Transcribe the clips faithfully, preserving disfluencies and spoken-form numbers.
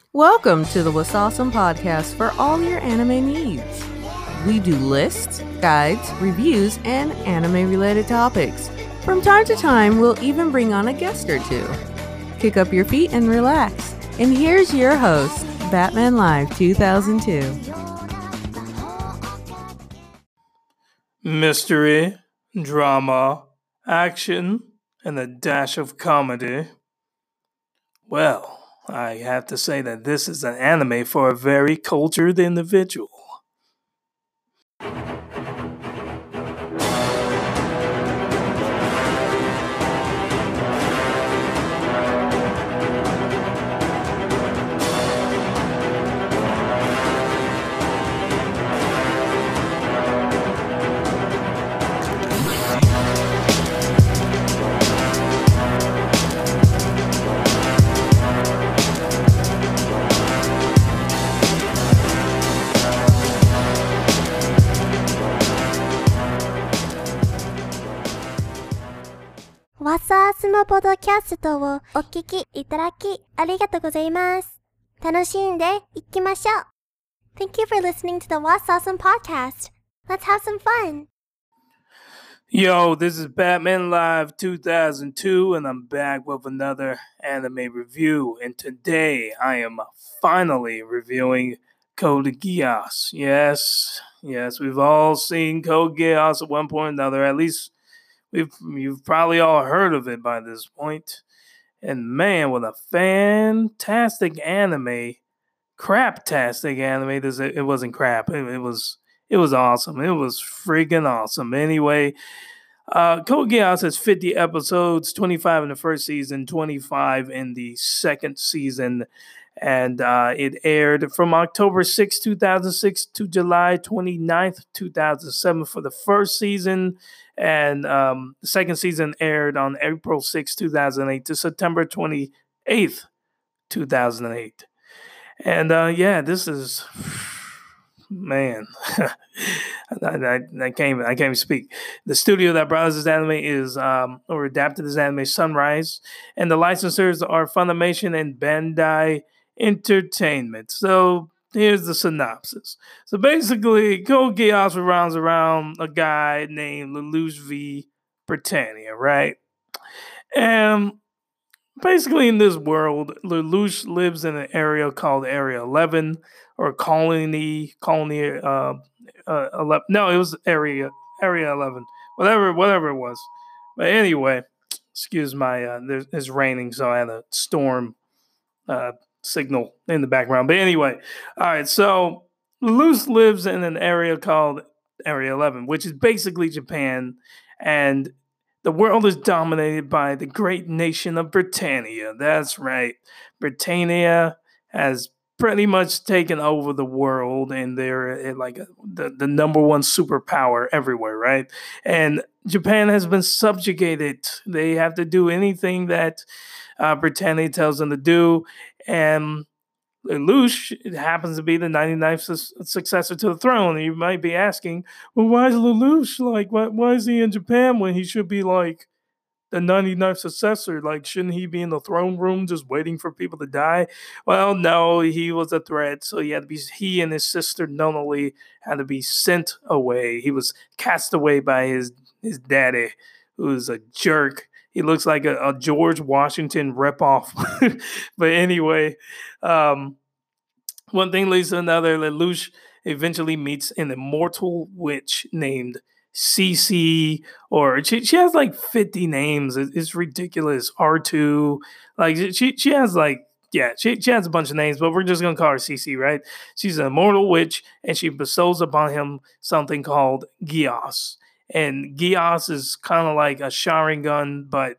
Welcome to the Wasawesome podcast for all your anime needs. We do lists, guides, reviews, and anime-related topics. From time to time, we'll even bring on a guest or two. Kick up your feet and relax. And here's your host, Batman Live two thousand two. Mystery, drama, action, and a dash of comedy. Well, I have to say that this is an anime for a very cultured individual. Wasawasome ポッドキャストをお聞きいただきありがとうございます。楽しんでいきましょう。Thank you for listening to the Wasawasome podcast. Let's have some fun. Yo, this is Batman Live two thousand two, and I'm back with another anime review. And today I am finally reviewing Code Geass. Yes, yes, we've all seen Code Geass at one point or another. At least we've you've probably all heard of it by this point. And man, what a fantastic anime. Craptastic anime. This it wasn't crap. It, it was it was awesome. It was freaking awesome. Anyway, uh, Code Geass has fifty episodes, twenty-five in the first season, twenty-five in the second season. And uh, it aired from October sixth, two thousand six to July twenty-ninth, two thousand seven for the first season. And um, the second season aired on April sixth, two thousand eight to September twenty-eighth, two thousand eight. And uh, yeah, this is, man, I, I, I can't I can't even speak. The studio that brought us this anime is, um, or adapted this anime, Sunrise. And the licensors are Funimation and Bandai Entertainment. So here's the synopsis. So basically, Code Geass revolves around a guy named Lelouch V. Britannia, right? And basically in this world, Lelouch lives in an area called Area eleven, or Colony, Colony, uh, uh, eleven. No, it was Area, Area eleven. Whatever, whatever it was. But anyway, excuse my, uh, there's, it's raining, so I had a storm, uh, signal in the background. But anyway, all right, so Lelouch lives in an area called Area eleven, which is basically Japan, and the world is dominated by the great nation of Britannia. That's right. Britannia has pretty much taken over the world, and they're like the, the number one superpower everywhere, right? And Japan has been subjugated. They have to do anything that uh, Britannia tells them to do. And Lelouch happens to be the ninety-ninth su- successor to the throne. And you might be asking, well, why is Lelouch like, why, why is he in Japan when he should be like the ninety-ninth successor? Like, shouldn't he be in the throne room just waiting for people to die? Well, no, he was a threat. So he had to be, he and his sister Nonoli had to be sent away. He was cast away by his, his daddy, who was a jerk. He looks like a, a George Washington ripoff. But anyway, um, one thing leads to another. Lelouch eventually meets an immortal witch named Cece, or she, she has like fifty names. It, it's ridiculous. R two. Like she, she has like, yeah, she, she has a bunch of names, but we're just going to call her Cece, right? She's an immortal witch, and she bestows upon him something called Geass. And Geass is kind of like a Sharingan, but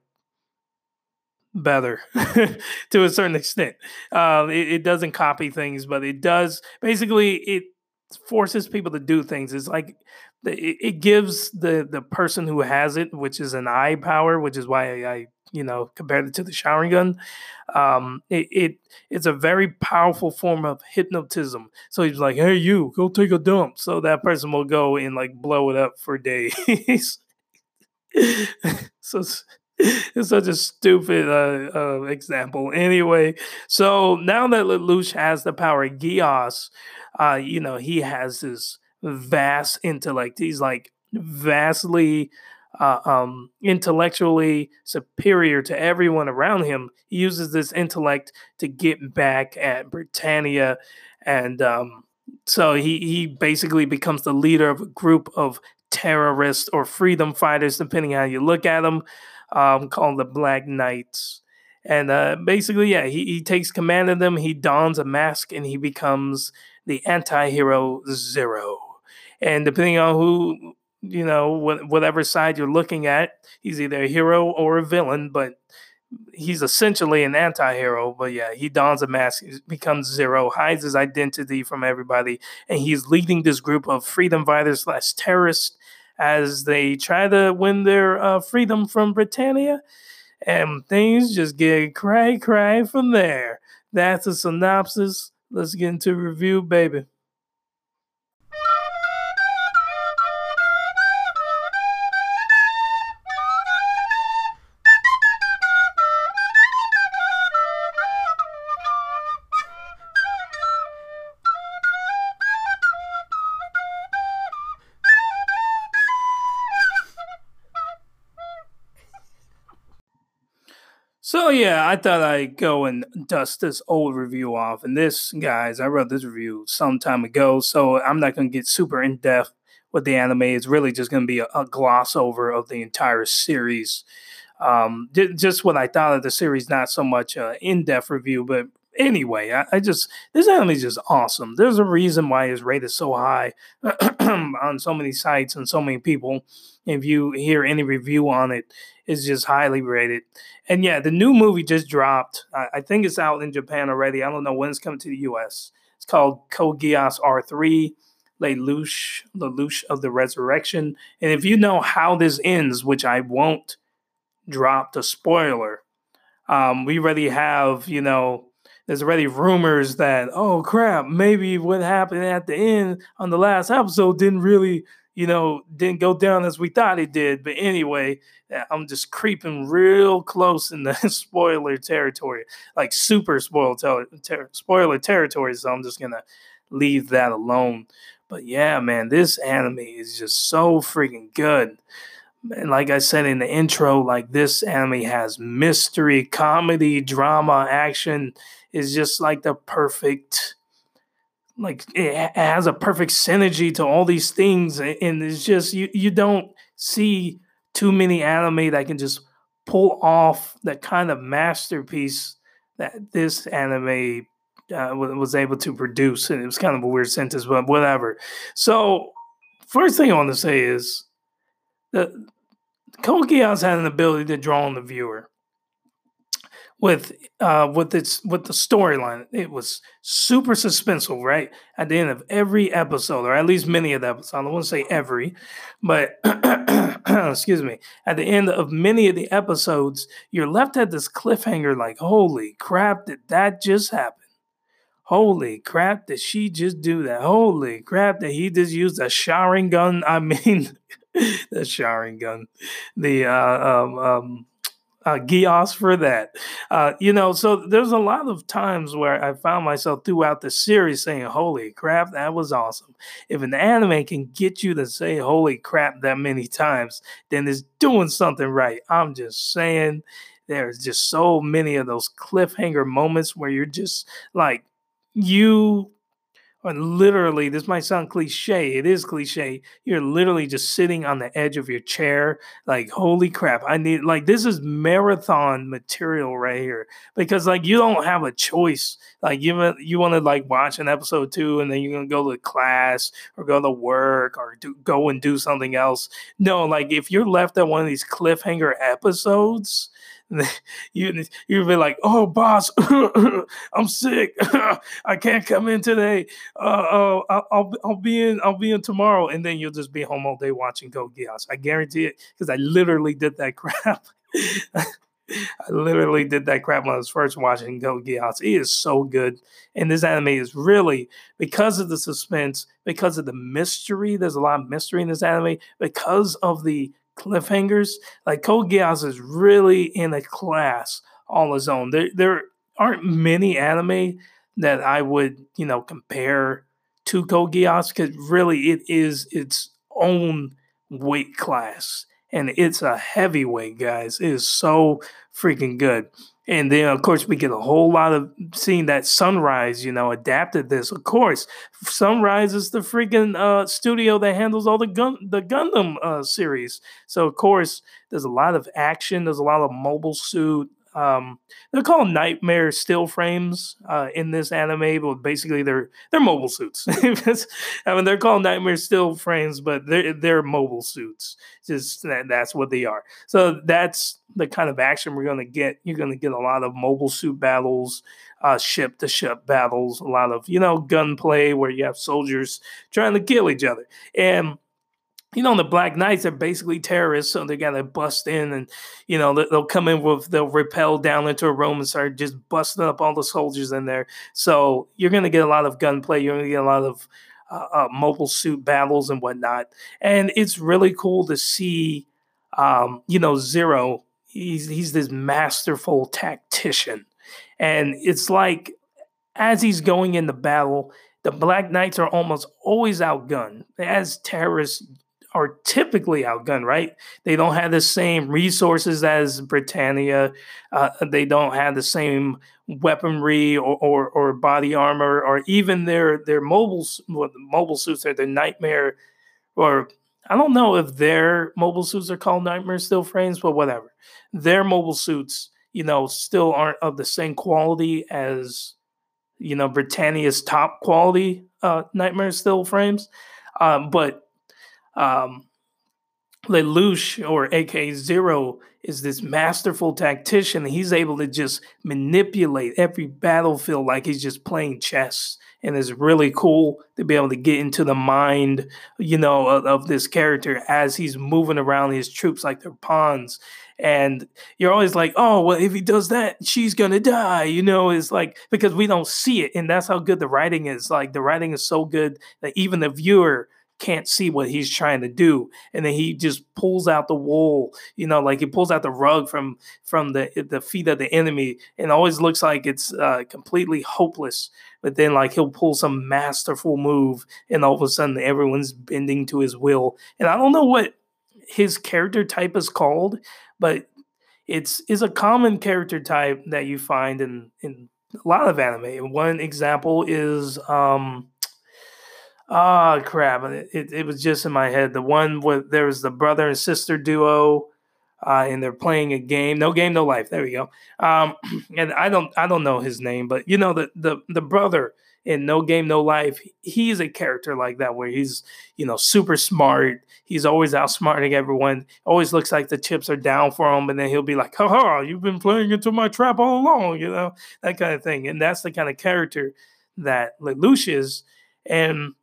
better to a certain extent. Uh, it, it doesn't copy things, but it does. Basically, it forces people to do things. It's like it, it gives the the person who has it, which is an eye power, which is why I, I you know compared it to the Sharingan. Um, it, it it's a very powerful form of hypnotism. So he's like, "Hey, you, go take a dump." So that person will go and like blow it up for days. So It's such a stupid uh, uh, example. Anyway, so now that Lelouch has the power of Gios, uh, you know, he has this vast intellect. He's like vastly uh, um, intellectually superior to everyone around him. He uses this intellect to get back at Britannia, and um, so he he basically becomes the leader of a group of terrorists or freedom fighters, depending on how you look at them, um, called the Black Knights. And uh, basically, yeah, he, he takes command of them. He dons a mask and he becomes the anti-hero Zero. And depending on who, you know, wh- whatever side you're looking at, he's either a hero or a villain, but he's essentially an anti-hero. But yeah, he dons a mask, he becomes Zero, hides his identity from everybody, and he's leading this group of freedom fighters slash terrorists as they try to win their uh, freedom from Britannia, and things just get cray cray from there. That's a synopsis. Let's get into review, baby. So yeah, I thought I'd go and dust this old review off. And this, guys, I wrote this review some time ago, so I'm not going to get super in depth with the anime. It's really just going to be a, a gloss over of the entire series. Um, j- just what I thought of the series, not so much uh, in depth review, but anyway, I, I just this anime is just awesome. There's a reason why it's rated so high on so many sites and so many people. If you hear any review on it, it's just highly rated. And yeah, the new movie just dropped. I, I think it's out in Japan already. I don't know when it's coming to the U S. It's called Code Geass R three, Lelouch, Lelouch of the Resurrection. And if you know how this ends, which I won't drop the spoiler, um, we already have, you know, there's already rumors that, oh crap, maybe what happened at the end on the last episode didn't really, you know, didn't go down as we thought it did. But anyway, I'm just creeping real close in the spoiler territory, like super spoil ter- ter- spoiler territory. So I'm just going to leave that alone. But yeah, man, this anime is just so freaking good. And like I said in the intro, like this anime has mystery, comedy, drama, action. Is just like the perfect, like it has a perfect synergy to all these things. And it's just, you, you don't see too many anime that can just pull off that kind of masterpiece that this anime uh, was able to produce. And it was kind of a weird sentence, but whatever. So first thing I want to say is that Code Geass had an ability to draw on the viewer with uh, with its with the storyline. It was super suspenseful, right? At the end of every episode, or at least many of the episodes. I don't want to say every, but excuse me. At the end of many of the episodes, you're left at this cliffhanger, like, holy crap, did that just happen? Holy crap, did she just do that? Holy crap, did he just use a showering gun? I mean, the showering gun. The uh, um, um, uh, Geass for that. Uh, you know, so there's a lot of times where I found myself throughout the series saying, holy crap, that was awesome. If an anime can get you to say holy crap that many times, then it's doing something right. I'm just saying, there's just so many of those cliffhanger moments where you're just like, you are literally, this might sound cliche, it is cliche, you're literally just sitting on the edge of your chair, like, holy crap, I need, like, this is marathon material right here, because, like, you don't have a choice. Like, you, you want to, like, watch an episode two, and then you're going to go to class, or go to work, or do, go and do something else. No, like, if you're left at one of these cliffhanger episodes, you you'd be like, oh boss, I'm sick, I can't come in today, uh, uh I'll, I'll I'll be in I'll be in tomorrow, and then you'll just be home all day watching Code Geass. I guarantee it, because I literally did that crap. I literally did that crap when I was first watching Code Geass. It is so good, and this anime is really, because of the suspense, because of the mystery. There's a lot of mystery in this anime, because of the cliffhangers. Like Code Geass is really in a class all his own. There there aren't many anime that I would, you know, compare to Code Geass because really it is its own weight class. And it's a heavyweight, guys. It is so freaking good. And then, of course, we get a whole lot of seeing that Sunrise, you know, adapted this. Of course, Sunrise is the freaking uh, studio that handles all the gun the Gundam uh, series. So, of course, there's a lot of action. There's a lot of mobile suit. Um, they're called Nightmare still frames uh, in this anime, but basically they're they're mobile suits. I mean, they're called Nightmare still frames, but they're they're mobile suits. Just that, that's what they are. So that's the kind of action we're gonna get. You're gonna get a lot of mobile suit battles, uh, ship to ship battles, a lot of you know gunplay where you have soldiers trying to kill each other, and you know, the Black Knights are basically terrorists, so they gotta bust in and, you know, they'll come in with, they'll rappel down into a room and start just busting up all the soldiers in there. So you're gonna get a lot of gunplay, you're gonna get a lot of uh, uh, mobile suit battles and whatnot. And it's really cool to see, um, you know, Zero, he's, he's this masterful tactician. And it's like, as he's going into battle, the Black Knights are almost always outgunned. As terrorists are typically outgunned, right? They don't have the same resources as Britannia. Uh, they don't have the same weaponry or, or, or body armor, or even their their mobile well, mobile suits are the Nightmare, or I don't know if their mobile suits are called Nightmare still frames, but whatever. Their mobile suits, you know, still aren't of the same quality as, you know, Britannia's top quality uh, Nightmare still frames. Um, but um, Lelouch, or A K Zero, is this masterful tactician. He's able to just manipulate every battlefield like he's just playing chess. And it's really cool to be able to get into the mind, you know, of, of this character as he's moving around his troops like they're pawns. And you're always like, oh, well, if he does that, she's going to die. You know, it's like, because we don't see it. And that's how good the writing is. Like, the writing is so good that even the viewer can't see what he's trying to do, and then he just pulls out the wool, you know, like he pulls out the rug from from the the feet of the enemy, and always looks like it's uh, completely hopeless. But then, like, he'll pull some masterful move, and all of a sudden, everyone's bending to his will. And I don't know what his character type is called, but it's is a common character type that you find in in a lot of anime. One example is um. Oh, crap. It, it, it was just in my head. The one where there was the brother and sister duo, uh, and they're playing a game. No Game, No Life. There we go. Um, and I don't I don't know his name, but, you know, the, the, the brother in No Game, No Life, he's a character like that where he's, you know, super smart. He's always outsmarting everyone. Always looks like the chips are down for him. And then he'll be like, ha, you've been playing into my trap all along, you know, that kind of thing. And that's the kind of character that Lelouch is. And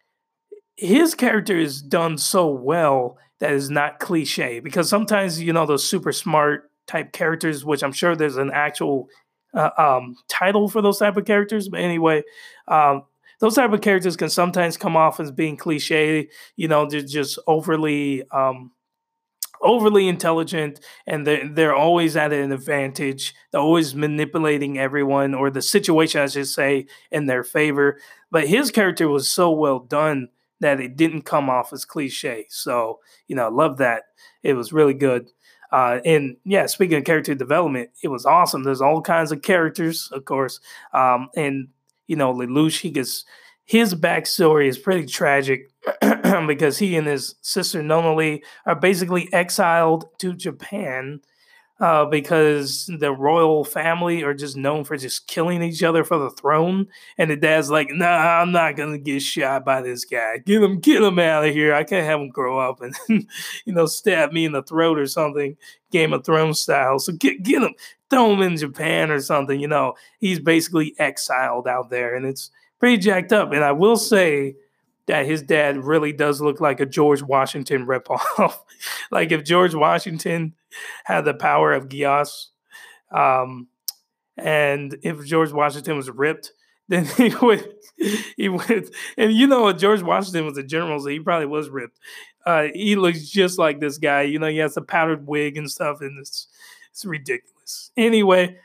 his character is done so well that is not cliche, because sometimes, you know, those super smart type characters, which I'm sure there's an actual uh, um, title for those type of characters. But anyway, um, those type of characters can sometimes come off as being cliche. You know, they're just overly, um, overly intelligent, and they're, they're always at an advantage. They're always manipulating everyone, or the situation, I should say, in their favor. But his character was so well done that it didn't come off as cliche. So, you know, I love that. It was really good. Uh, and yeah, speaking of character development, it was awesome. There's all kinds of characters, of course. Um, and, you know, Lelouch, he gets, his backstory is pretty tragic because he and his sister Nonoli are basically exiled to Japan uh, because the royal family are just known for just killing each other for the throne. And the dad's like, nah, I'm not going to get shot by this guy. Get him, get him out of here. I can't have him grow up and, you know, stab me in the throat or something, Game of Thrones style. So get, get him, throw him in Japan or something. You know, he's basically exiled out there, and it's pretty jacked up. And I will say that his dad really does look like a George Washington ripoff. Like if George Washington had the power of Geass, um, and if George Washington was ripped, then he would he would, and you know George Washington was a general, so he probably was ripped. Uh, he looks just like this guy. You know, he has a powdered wig and stuff, and it's it's ridiculous. Anyway,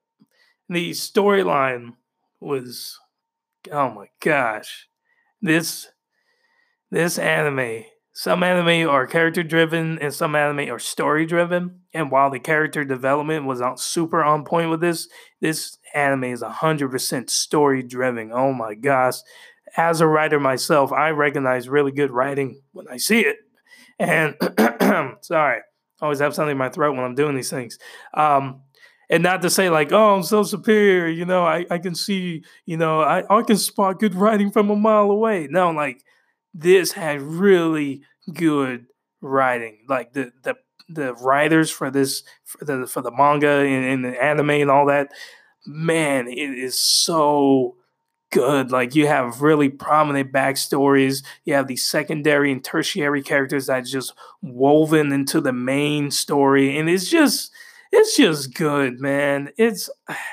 the storyline was, oh my gosh, this this anime. Some anime are character driven and some anime are story driven. And while the character development was on, super on point with this, this anime is one hundred percent story driven. Oh my gosh. As a writer myself, I recognize really good writing when I see it. And sorry, I always have something in my throat when I'm doing these things. Um, and not to say like, oh, I'm so superior, you know, I, I can see, you know, I, I can spot good writing from a mile away. No, like, this had really good writing. Like the the the writers for this for the for the manga and, and the anime and all that, man, it is so good. Like you have really prominent backstories. You have these secondary and tertiary characters that just woven into the main story, and it's just it's just good, man. It's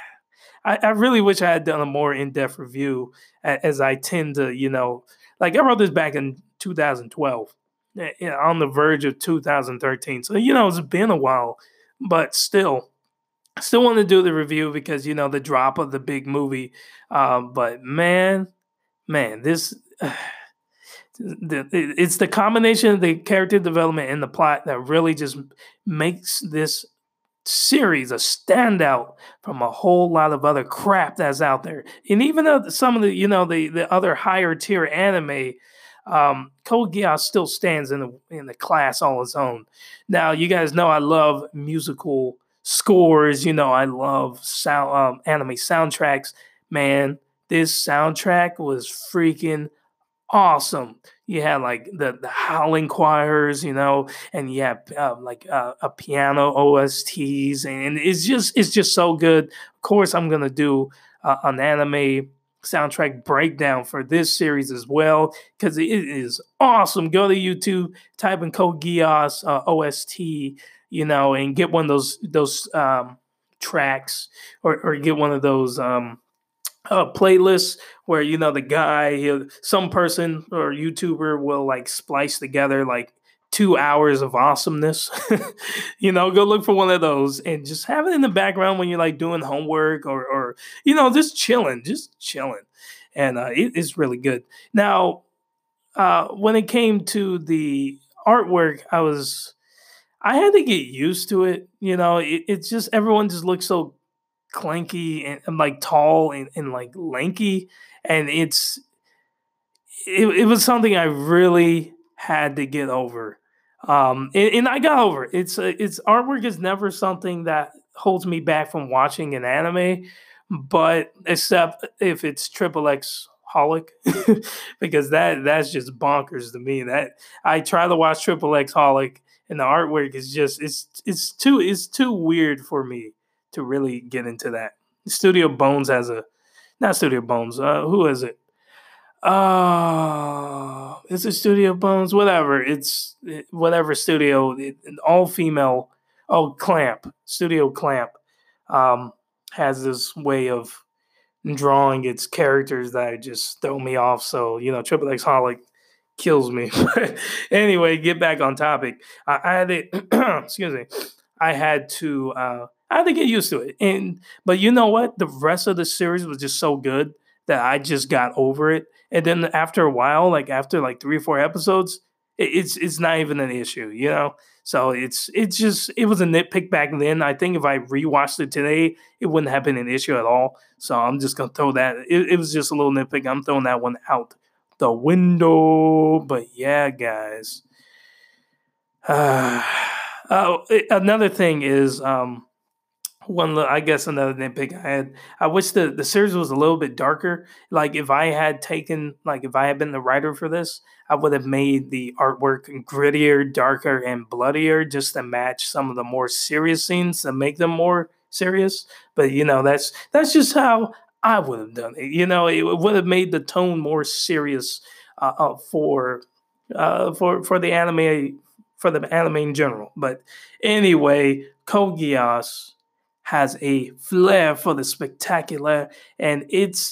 I, I really wish I had done a more in-depth review, as I tend to, you know. Like, I wrote this back in two thousand twelve, on the verge of two thousand thirteen. So, you know, it's been a while, but still, I still want to do the review because, you know, the drop of the big movie. Uh, but, man, man, this, uh, the, it's the combination of the character development and the plot that really just makes this series a standout from a whole lot of other crap that's out there. And even though some of the, you know, the the other higher tier anime, um, Code Geass still stands in the in the class all its own. Now, you guys know I love musical scores. You know, I love sound um, anime soundtracks. Man, this soundtrack was freaking awesome. You had like the, the howling choirs, you know, and you have uh, like uh, a piano O S Ts, and it's just it's just so good. Of course, I'm gonna do uh, an anime soundtrack breakdown for this series as well because it is awesome. Go to YouTube, type in Code Geass uh, O S T, you know, and get one of those those um, tracks, or or get one of those. Um, uh, playlists where, you know, the guy, he'll, some person or YouTuber will like splice together like two hours of awesomeness. You know, go look for one of those and just have it in the background when you're like doing homework or, or you know, just chilling, just chilling. And uh, it, it's really good. Now, uh, when it came to the artwork, I was, I had to get used to it. You know, it, it's just, everyone just looks so clanky and, and like tall and, and like lanky, and it's it, it was something I really had to get over, um and, and I got over it. It's uh, it's artwork is never something that holds me back from watching an anime, but except if it's Triple X Holic, because that that's just bonkers to me. That I try to watch Triple X Holic and the artwork is just it's it's too it's too weird for me to really get into that. Studio Bones has a, not Studio Bones. Uh, who is it? Uh, is it Studio Bones? Whatever. It's it, whatever studio. It, all female. Oh, Clamp. Studio Clamp um, has this way of drawing its characters that just throw me off. So, you know, Triple X Holic kills me. But anyway, get back on topic. I, I had it. Excuse me. I had to. Uh, I had to get used to it. And but you know what? The rest of the series was just so good that I just got over it. And then after a while, like after like three or four episodes, it, it's it's not even an issue, you know? So it's it's just it was a nitpick back then. I think if I rewatched it today, it wouldn't have been an issue at all. So I'm just gonna throw that. It, it was just a little nitpick. I'm throwing that one out the window. But yeah, guys. Uh, oh, another thing is um one, I guess another nitpick I had. I wish the, the series was a little bit darker. Like if I had taken, like if I had been the writer for this, I would have made the artwork grittier, darker, and bloodier just to match some of the more serious scenes to make them more serious. But you know, that's that's just how I would have done it. You know, it would have made the tone more serious uh, uh, for uh, for for the anime for the anime in general. But anyway, Code Geass has a flair for the spectacular, and it's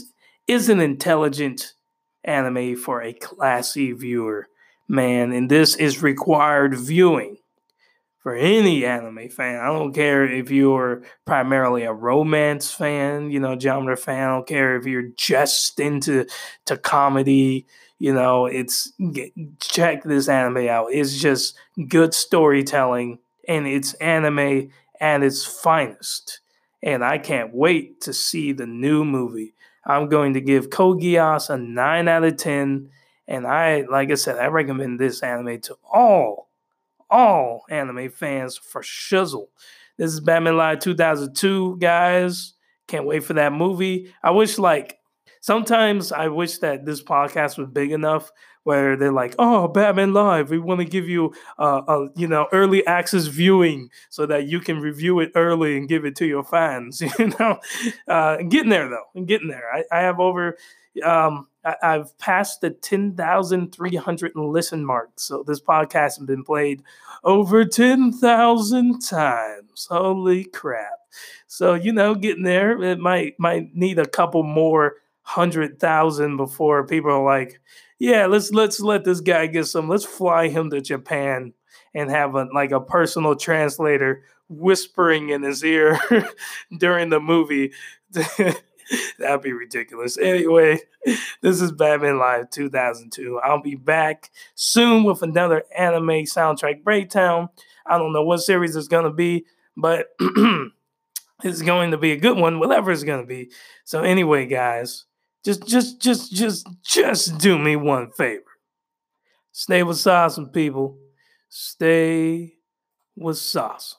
is an intelligent anime for a classy viewer, man, and this is required viewing for any anime fan. I don't care if you're primarily a romance fan, you know, genre fan. I don't care if you're just into to comedy. You know, it's get, check this anime out. It's just good storytelling, and it's anime at its finest. And I can't wait to see the new movie. I'm going to give Code Geass a nine out of ten. And I, like I said, I recommend this anime to all all anime fans for shizzle. This is Batman Live two thousand two, guys. Can't wait for that movie. I wish, like, sometimes I wish that this podcast was big enough where they're like, oh, Batman Live, we want to give you, uh, a, you know, early access viewing so that you can review it early and give it to your fans. You know, uh, getting there, though. I'm getting there. I, I have over... Um, I, I've passed the ten thousand three hundred listen mark. So this podcast has been played over ten thousand times. Holy crap. So, you know, getting there, it might, might need a couple more hundred thousand before people are like, yeah, let's, let's let this guy get some, let's fly him to Japan and have a, like a personal translator whispering in his ear during the movie. That'd be ridiculous. Anyway, this is Batman Live two thousand two. I'll be back soon with another anime soundtrack breakdown. I don't know what series it's going to be, but it's going to be a good one, whatever it's going to be. So anyway, guys, just, just, just, just, just do me one favor. Stay with awesome, people. Stay with awesome.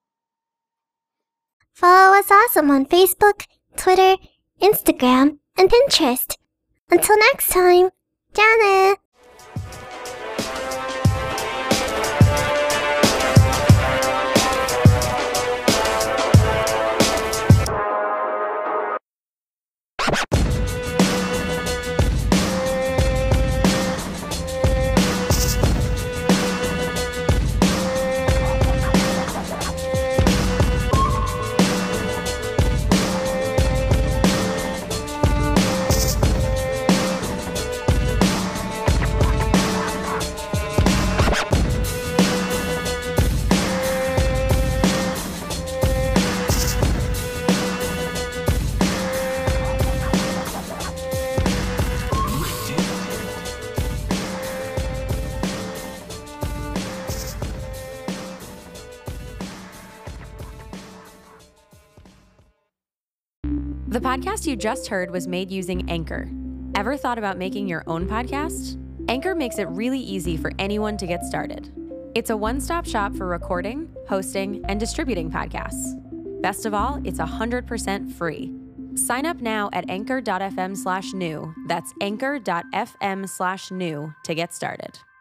Follow us awesome on Facebook, Twitter, Instagram, and Pinterest. Until next time, Janet! The podcast you just heard was made using Anchor. Ever thought about making your own podcast? Anchor makes it really easy for anyone to get started. It's a one-stop shop for recording, hosting, and distributing podcasts. Best of all, it's one hundred percent free. Sign up now at anchor.fm slash new. That's anchor.fm slash new to get started.